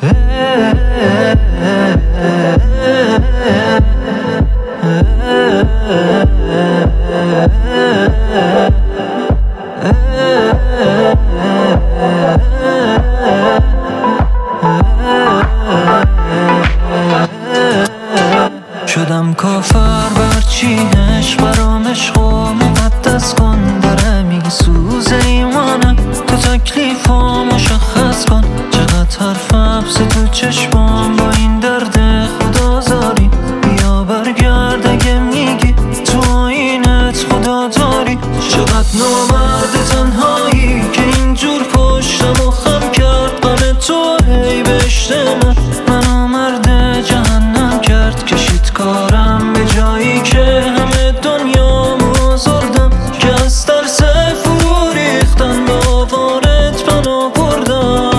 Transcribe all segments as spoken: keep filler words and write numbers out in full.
شدم کافر برچی عشق برام عشق و مقدس کن. داره میگی سوز ایمانم تو تکلیفا مشخص کن. چقدر حرف حبس تو چشمام با این درد خدازاری. بیا برگرد اگه میگی تو آینت خدا داری. چقدر نامرد تنهایی که اینجور پشتم و خم کرد. غم تو هی بهشت من منو مرد جهنم کرد. کشید کارم به جایی که همه دنیا مزردم. که از ترس فرو ریختن به آوارت پناه بردم.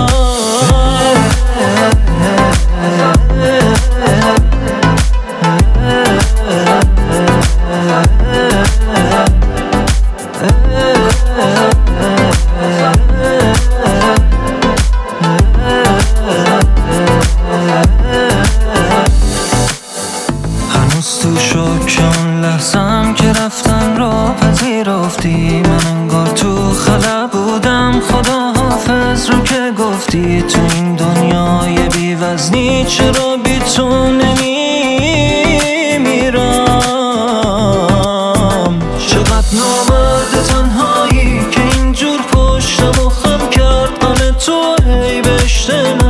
هنوز تو شکم لحظم که رفتن را پذیرفتی. من انگار تو خلا بودم خدا حافظ رو که گفتی. تو این دنیای بی وزنی چرا بی تو نمیمیرم. چقدر نامرد تنهایی که اینجور پشتم و خم کرد. غم تو هی بهشت من